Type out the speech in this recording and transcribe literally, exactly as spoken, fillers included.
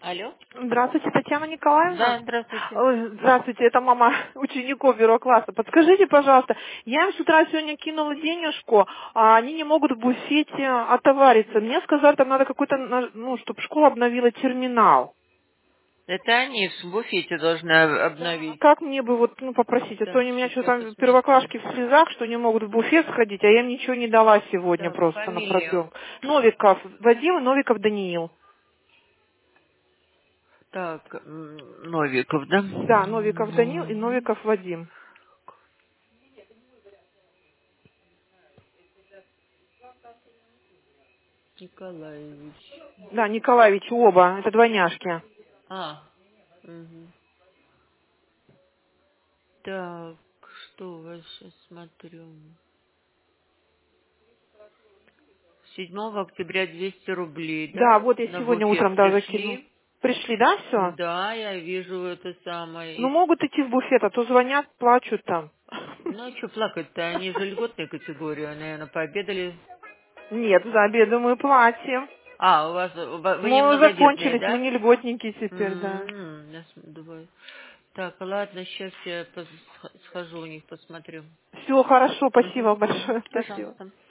Алло? Здравствуйте, Татьяна Николаевна. Да, здравствуйте. Ой, здравствуйте, это мама учеников первого класса. Подскажите, пожалуйста, я им с утра сегодня кинула денежку, а они не могут в буфете отовариться. Мне сказали, там надо какой-то, на- ну, чтобы школа обновила терминал. Это они в буфете должны об- Да. обновить. Как мне бы вот, ну, попросить? А то Так, они у меня сейчас что я там посмотрю. первоклашки в слезах, что не могут в буфет сходить, а я им ничего не дала сегодня Так, просто на фамилия. продленку. Новиков Вадим и Новиков Даниил. Так, м, Новиков, да? Да, Новиков Даниил и Мгм. Новиков Вадим. Николаевич. Да, Николаевич, оба, это двойняшки. А, мгм. Так, что у вас сейчас смотрю? седьмого октября двести рублей, Да, да? вот я На сегодня буфет утром, да, закину. пришли? Пришли, да, все? Да, я вижу это самое. Ну, И- могут идти в буфет, а то звонят, плачут там. Ну, что плакать-то? Они же льготная категория, наверное, пообедали. Нет, за обедом мы платим. А, у вас, у вас- вы не Мы уже многодетные, кончились, мы да? не льготники теперь, да. М, я см- думаю. Так, ладно, сейчас я пос- схожу у них посмотрю. Все, хорошо, Мгм, спасибо мгм. большое, спасибо. Пожалуйста.